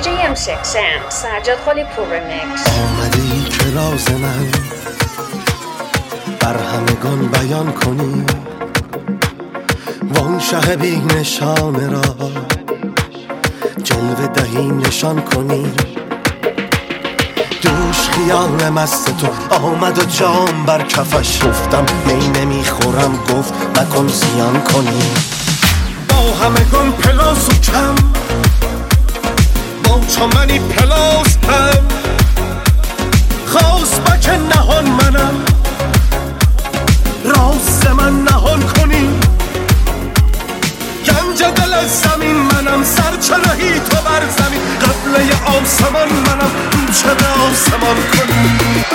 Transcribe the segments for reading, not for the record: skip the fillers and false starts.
DJ M6 and سجاد خالی پور رمیکس. آمدی که راز من بر همگان بیان کنی، وان شه بی نشانه را جلوه دهی نشان کنی. دوش خیال مست تو آمد و جام بر کفش، گفتم می نمیخورم، گفت نکن زیان کنی. با همگان پلاس و کم، با چمنی پلاس هم، خواست بکن نهان منم، راز من نهان کنی. گنج دل از زمین منم، سرچرهی تو بر زمین، قبله آسمان منم، چه آسمان کنی.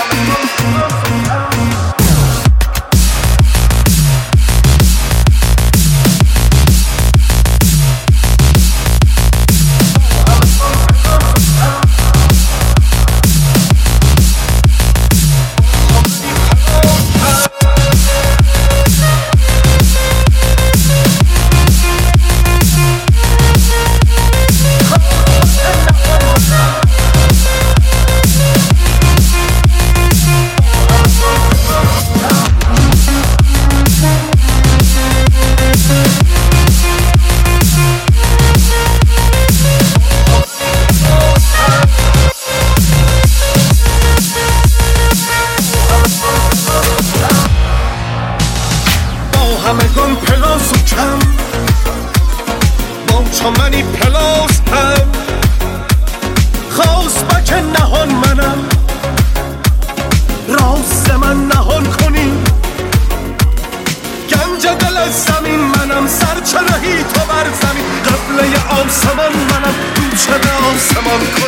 همگان پلاس و کم، با چمنی پلاس هم، خواست بکن نهان منم، راز من نهان کنی. گنج دل از زمین منم، سرچرهی تو بر زمین، قبله آسمان منم، چه آسمان کنی.